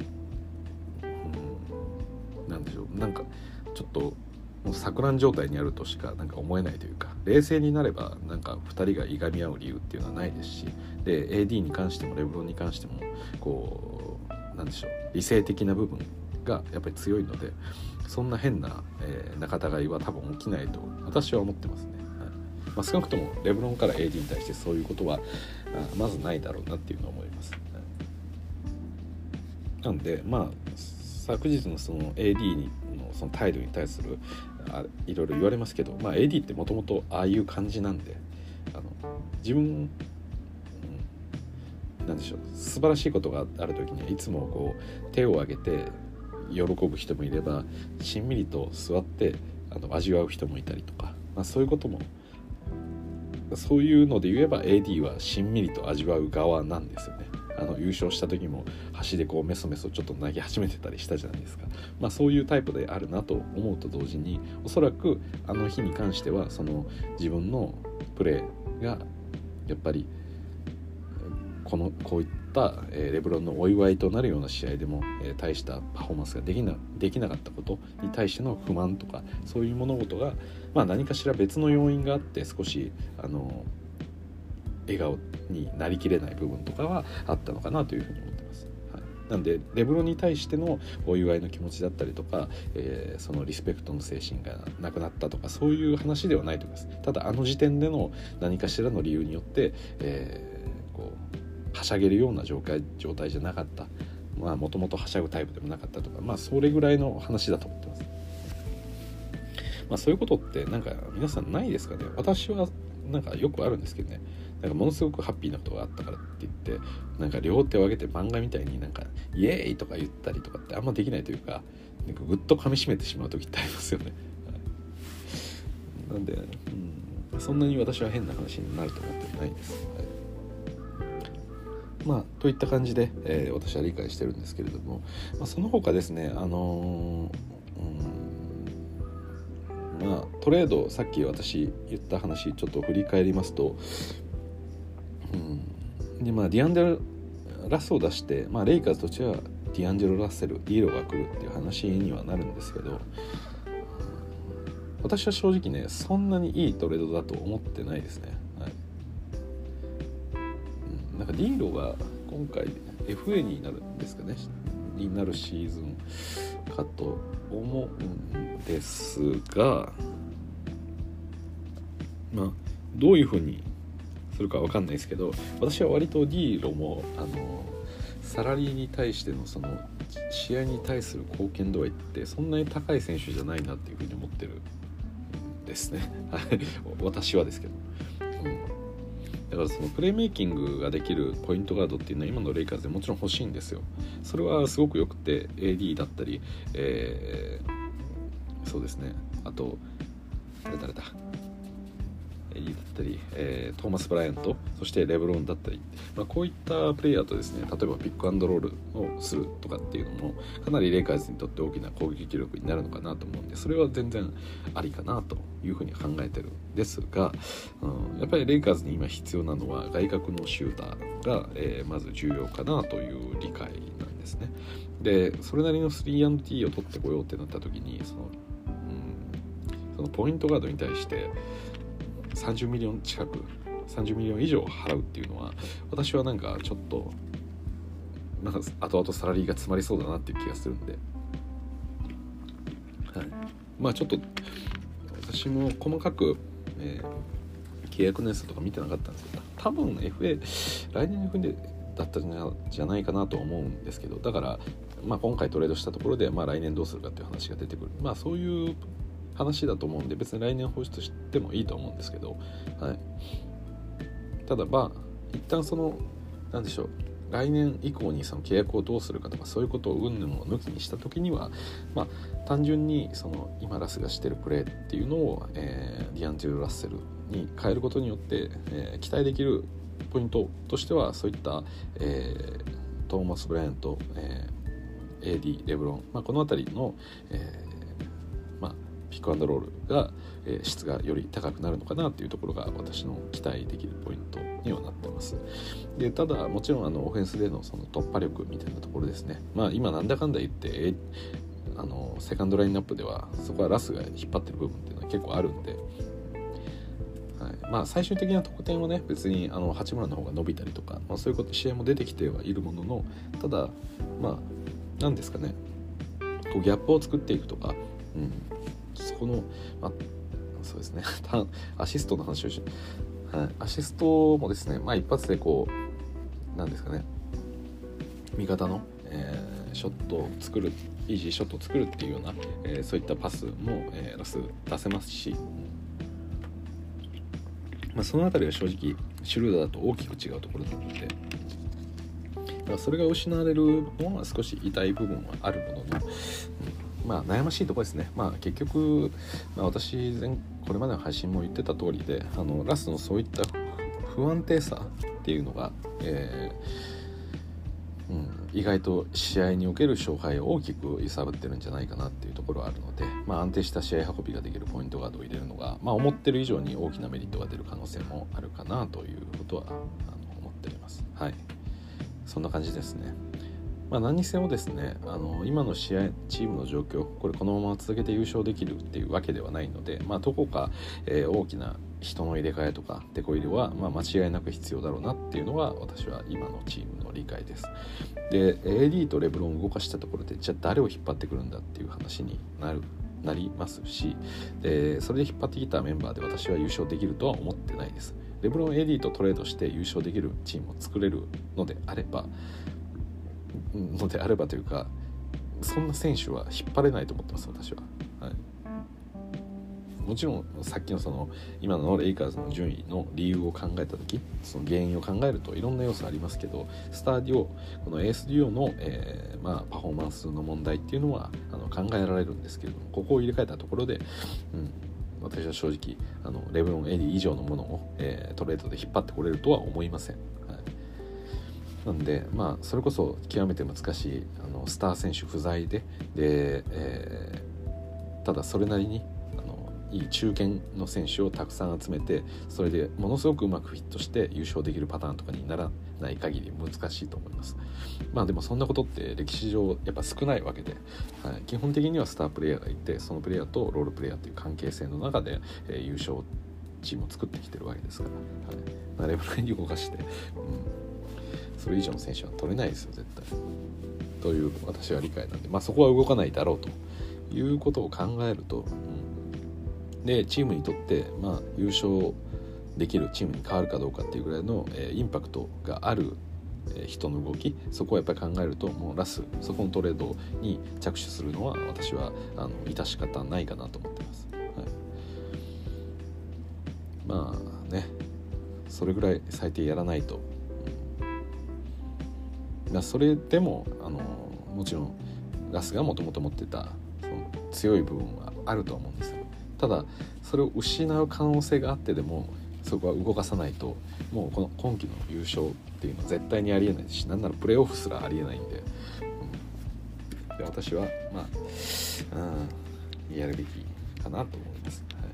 うん、なんでしょう、なんかちょっともう錯乱状態にあるとしかなんか思えないというか、冷静になればなんかふたりがいがみ合う理由っていうのはないですし、で エーディー に関してもレブロンに関してもこうなんでしょう、理性的な部分がやっぱり強いので、そんな変な、えー、仲違いは多分起きないと私は思ってますね。はい、まあ、少なくともレブロンから エーディー に対してそういうことはあまずないだろうなっていうのは思います。はい、なんでまあ昨日のその エーディー のその態度に対するあいろいろ言われますけど、まあ、エーディー ってもともとああいう感じなんで、あの自分、うん、なんでしょう、素晴らしいことがある時にはいつもこう手を挙げて喜ぶ人もいれば、しんみりと座ってあの味わう人もいたりとか、まあ、そういうこともそういうので言えば エーディー はしんみりと味わう側なんですよね。あの優勝した時も端でこうメソメソちょっと投げ始めてたりしたじゃないですか。まあそういうタイプであるなと思うと同時に、おそらくあの日に関してはその自分のプレーがやっぱりこのこういった、えー、レブロンのお祝いとなるような試合でも、えー、大したパフォーマンスができな、できなかったことに対しての不満とか、そういう物事が、まあ、何かしら別の要因があって少しあの笑顔になりきれない部分とかはあったのかなというふうに思ってます。はい、なんでレブロンに対してのお祝いの気持ちだったりとか、えー、そのリスペクトの精神がなくなったとかそういう話ではないと思います。ただあの時点での何かしらの理由によって、えー、こうはしゃげるような状態、状態じゃなかった、まあもともとはしゃぐタイプでもなかったとか、まあそれぐらいの話だと思ってます。まあそういうことってなんか皆さんないですかね。私はなんかよくあるんですけどね。なんかものすごくハッピーなことがあったからって言ってなんか両手を上げて漫画みたいになんかイエーイとか言ったりとかってあんまできないというか、なんかぐっと噛み締めてしまう時ってありますよね。はい、なんで、うん、そんなに私は変な話になると思ってないです。はい、まあといった感じで、えー、私は理解してるんですけれども、まあ、その他ですね、あのーうん、まあトレードさっき私言った話ちょっと振り返りますと、うん、でまあディアンジェル・ラスを出して、まあ、レイカーズとしてはディアンジェル・ラッセル、ディーロが来るっていう話にはなるんですけど、私は正直ねそんなにいいトレードだと思ってないですね。はい、うん、なんかディーロが今回 エフエー になるんですかね、になるシーズンかと思うんですが、まあどういうふうにするか分かんないですけど、私は割とディーロもあのサラリーに対してのその試合に対する貢献度合いってそんなに高い選手じゃないなっていうふうに思ってるんですね私はですけど、うん、だからそのプレーメイキングができるポイントガードっていうのは今のレイカーズでもちろん欲しいんですよ。それはすごくよくて エーディー だったり、えー、そうですね、あと誰誰だエリーだったり、えー、トーマス・ブライアント、そしてレブロンだったり、まあ、こういったプレイヤーとですね、例えばピックアンドロールをするとかっていうのもかなりレイカーズにとって大きな攻撃力になるのかなと思うんで、それは全然ありかなというふうに考えてるんですが、うん、やっぱりレイカーズに今必要なのは外角のシューターが、えー、まず重要かなという理解なんですね。でそれなりの スリーアンドティー を取ってこようってなった時にその、うん、そのポイントガードに対してさんじゅうミリオン近くさんじゅうミリオン以上払うっていうのは私はなんかちょっとなんか後々サラリーが詰まりそうだなっていう気がするんで、はい、まあちょっと私も細かく、えー、契約年数とか見てなかったんですけど、多分 エフエー 来年の エフエー だったんじゃないかなと思うんですけど、だから、まあ、今回トレードしたところで、まあ、来年どうするかっていう話が出てくる、まあそういう話だと思うんで別に来年放出してもいいと思うんですけど、はい、ただまあ一旦そのなんでしょう、来年以降にその契約をどうするかとかそういうことを云々を抜きにした時には、まあ単純にその今ラスがしてるプレーっていうのを、えー、ディアンジェル・ラッセルに変えることによって、えー、期待できるポイントとしてはそういった、えー、トーマス・ブライアント、えー、エーディー、レブロン、まあ、この辺りの、えーピックアンドロールが、えー、質がより高くなるのかなっていうところが私の期待できるポイントにはなってます。でただもちろんあのオフェンスでのその突破力みたいなところですね、まあ今なんだかんだ言って、えー、あのセカンドラインナップではそこはラスが引っ張ってる部分っていうのは結構あるんで、はい、まあ最終的な得点はね別にあの八村の方が伸びたりとか、まあ、そういうこと試合も出てきてはいるものの、ただまあ何ですかね、こうギャップを作っていくとか、うんそこの、まあ、そうですねアシストの話をし、はい、アシストもですね、まあ、一発でこうなんですかね、味方の、えー、ショットを作るイージーショットを作るっていうような、えー、そういったパスも、えー、ラス出せますし、まあ、そのあたりは正直シュルーダーと大きく違うところなので、だからそれが失われるのは少し痛い部分はあるものの、うんまあ悩ましいところですね。まあ結局、まあ、私前これまでの配信も言ってた通りで、あのラスのそういった不安定さっていうのが、えーうん、意外と試合における勝敗を大きく揺さぶってるんじゃないかなっていうところはあるので、まあ、安定した試合運びができるポイントガードを入れるのが、まあ、思ってる以上に大きなメリットが出る可能性もあるかなということはあの思っております。はい、そんな感じですね。まあ、何にせよですね、あの今の試合チームの状況これこのまま続けて優勝できるっていうわけではないので、まあ、どこか、えー、大きな人の入れ替えとかテこ入れは、まあ、間違いなく必要だろうなっていうのが私は今のチームの理解です。で エーディー とレブロンを動かしたところでじゃあ誰を引っ張ってくるんだっていう話になるなりますし、でそれで引っ張ってきたメンバーで私は優勝できるとは思ってないです。レブロン エーディー とトレードして優勝できるチームを作れるのであればのであればというかそんな選手は引っ張れないと思ってます私は、はい、もちろんさっきのその今のレイカーズの順位の理由を考えた時その原因を考えるといろんな要素ありますけどスターデュオこのエースデュオの、えーまあ、パフォーマンスの問題っていうのはあの考えられるんですけれどもここを入れ替えたところで、うん、私は正直あのレブロン・エディ以上のものを、えー、トレードで引っ張ってこれるとは思いません。なんで、まあ、それこそ極めて難しいあのスター選手不在で、で、えー、ただそれなりにあのいい中堅の選手をたくさん集めてそれでものすごくうまくフィットして優勝できるパターンとかにならない限り難しいと思います。まあでもそんなことって歴史上やっぱ少ないわけで、はい、基本的にはスタープレイヤーがいてそのプレイヤーとロールプレイヤーという関係性の中で、えー、優勝チームを作ってきてるわけですから、はいまあ、レブロンに動かして、うんそれ以上の選手は取れないですよ絶対という私は理解なんで、まあ、そこは動かないだろうということを考えると、うん、でチームにとって、まあ、優勝できるチームに変わるかどうかっていうぐらいの、えー、インパクトがある、えー、人の動きそこをやっぱり考えるともうラスそこのトレードに着手するのは私はあの致し方ないかなと思ってます、はい、まあねそれぐらい最低やらないとそれでもあのもちろんラスがもともと持ってたその強い部分はあると思うんですよ。ただそれを失う可能性があってでもそこは動かさないともうこの今季の優勝っていうのは絶対にありえないしなんならプレーオフすらありえないんで、うん、で私はまあ、うん、やるべきかなと思います、はい、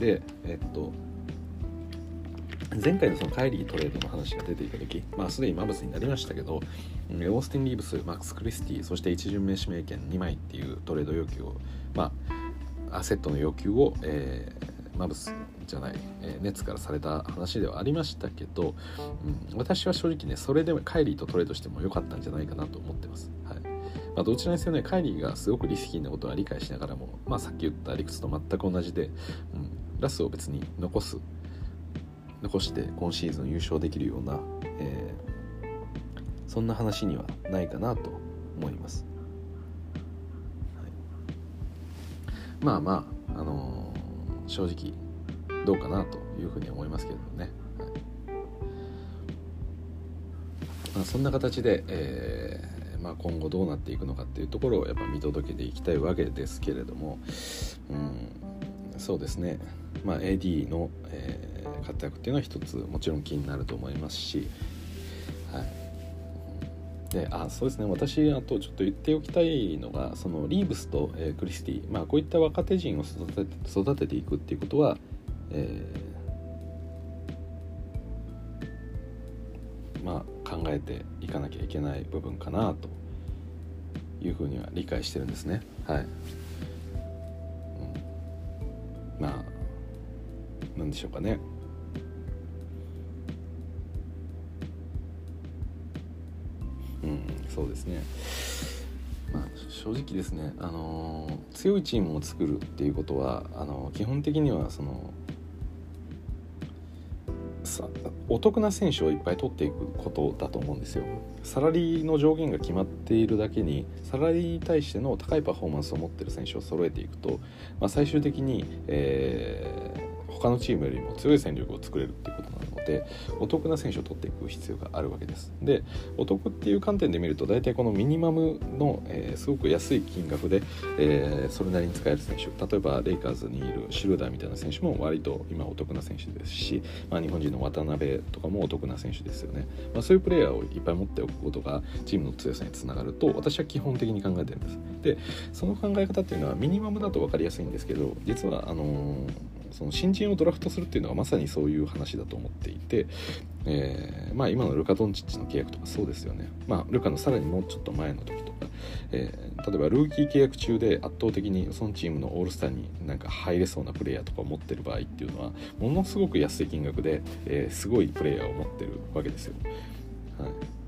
でえっと前回のそのカイリートレードの話が出ていた時、まあすでにマブスになりましたけど、オースティン・リーブス、マックス・クリスティ、そして一巡目指名権にまいっていうトレード要求を、まあアセットの要求を、えー、マブスじゃない、えー、ネッツからされた話ではありましたけど、うん、私は正直ねそれでもカイリーとトレードしても良かったんじゃないかなと思ってます。はい。まあ、どちらにせよねカイリーがすごくリスキーなことは理解しながらも、まあさっき言った理屈と全く同じで、うん、ラスを別に残す。残して今シーズン優勝できるような、えー、そんな話にはないかなと思います、はい、まあまあ、あのー、正直どうかなというふうに思いますけどね、はいまあ、そんな形で、えーまあ、今後どうなっていくのかっていうところをやっぱ見届けていきたいわけですけれども、うん、そうですね、まあ、エーディー の、えー活躍っていうのは一つもちろん気になると思いますし、はい、であそうですね私あとちょっと言っておきたいのがそのリーブスと、えー、クリスティ、まあ、こういった若手陣を育てて、育てていくっていうことは、えー、まあ考えていかなきゃいけない部分かなというふうには理解してるんですね。はい、うん、まあなんでしょうかね。うん、そうですね。まあ正直ですね、あのー、強いチームを作るっていうことはあのー、基本的にはそのさお得な選手をいっぱい取っていくことだと思うんですよ。サラリーの上限が決まっているだけにサラリーに対しての高いパフォーマンスを持っている選手を揃えていくと、まあ、最終的に、えー他のチームよりも強い戦力を作れるっていうことなのでお得な選手を取っていく必要があるわけです。でお得っていう観点で見ると大体このミニマムの、えー、すごく安い金額で、えー、それなりに使える選手、例えばレイカーズにいるシュルーダーみたいな選手も割と今お得な選手ですし、まあ、日本人の渡辺とかもお得な選手ですよね。まあ、そういうプレイヤーをいっぱい持っておくことがチームの強さにつながると私は基本的に考えてるんです。でその考え方っていうのはミニマムだと分かりやすいんですけど実はあのーその新人をドラフトするっていうのはまさにそういう話だと思っていて、えーまあ、今のルカ・ドンチッチの契約とかそうですよね。まあ、ルカのさらにもうちょっと前の時とか、えー、例えばルーキー契約中で圧倒的にそのチームのオールスターになんか入れそうなプレイヤーとかを持ってる場合っていうのはものすごく安い金額で、えー、すごいプレイヤーを持ってるわけですよ。はい、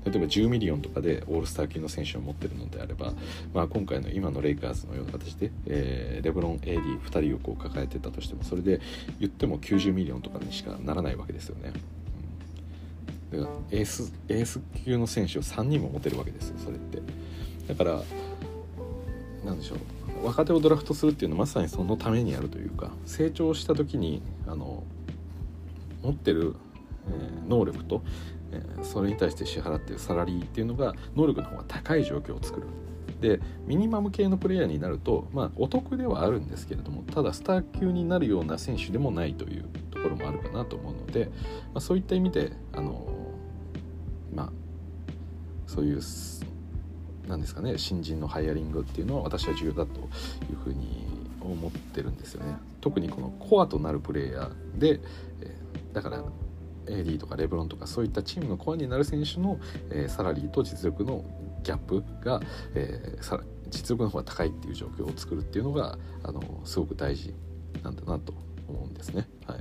例えばじゅうミリオンとかでオールスター級の選手を持ってるのであれば、まあ、今回の今のレイカーズのような形で、えー、レブロン エーディーふたりをこう抱えてたとしてもそれで言ってもきゅうじゅうミリオンとかにしかならないわけですよね。うん、だからエース、エース級の選手をさんにんも持てるわけですよそれって。だからなんでしょう、若手をドラフトするっていうのはまさにそのためにあるというか、成長した時にあの持ってる、えー、能力とそれに対して支払っているサラリーっていうのが能力の方が高い状況を作る。でミニマム系のプレイヤーになると、まあ、お得ではあるんですけれども、ただスター級になるような選手でもないというところもあるかなと思うので、まあ、そういった意味であの、まあ、そういうなんですかね、新人のハイアリングっていうのは私は重要だというふうに思ってるんですよね。特にこのコアとなるプレイヤーで、えー、だからエーディー とかレブロンとかそういったチームのコアになる選手の、えー、サラリーと実力のギャップが、えー、さ実力の方が高いっていう状況を作るっていうのがあのすごく大事なんだなと思うんですね。はい、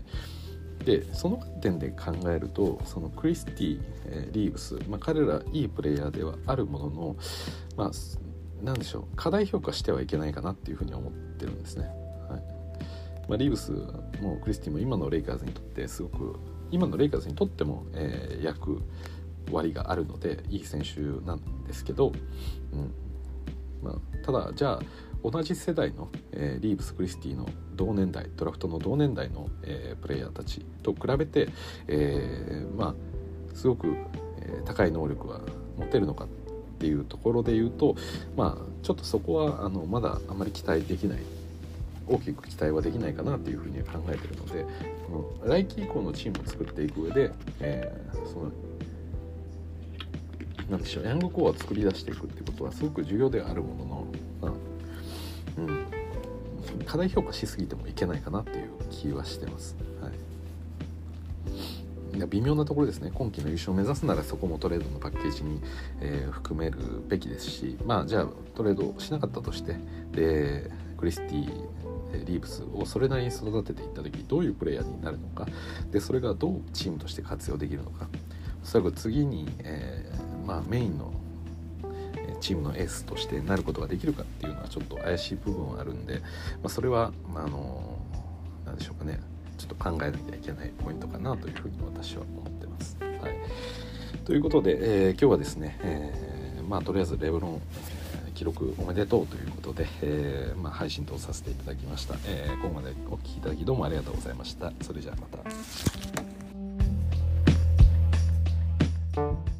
でその点で考えるとそのクリスティ、えー、リーブス、まあ、彼らいいプレイヤーではあるものの、まあ、なんでしょう、過大評価してはいけないかなっていうふうに思ってるんですね。はい、まあ、リーブスもクリスティも今のレイカーズにとってすごく今のレイカーズにとっても、えー、役割があるのでいい選手なんですけど、うんまあ、ただじゃあ同じ世代の、えー、リーブス・クリスティの同年代ドラフトの同年代の、えー、プレイヤーたちと比べて、えー、まあすごく、えー、高い能力は持てるのかっていうところで言うと、まあちょっとそこはあのまだあんまり期待できない大きく期待はできないかなというふうには考えているので、来季以降のチームを作っていく上で、えー、そのなんでしょう、ヤングコアを作り出していくっていうことはすごく重要ではあるものの、まあうん、過大評価しすぎてもいけないかなっていう気はしてます。はい、微妙なところですね。今季の優勝を目指すならそこもトレードのパッケージに、えー、含めるべきですし、まあじゃあトレードしなかったとしてでクリスティリーブスをそれなりに育てていった時どういうプレイヤーになるのか、でそれがどうチームとして活用できるのか、おそらく次に、えーまあ、メインのチームのエースとしてなることができるかっていうのはちょっと怪しい部分はあるんで、まあ、それは、まあ、あのなんでしょうかね、ちょっと考えなきゃいけないポイントかなというふうに私は思ってます。はい、ということで、えー、今日はですね、えーまあ、とりあえずレブロン記録おめでとうということで、えーまあ、配信とさせていただきました。えー、ここまでお聞きいただきどうもありがとうございました。それじゃあまた。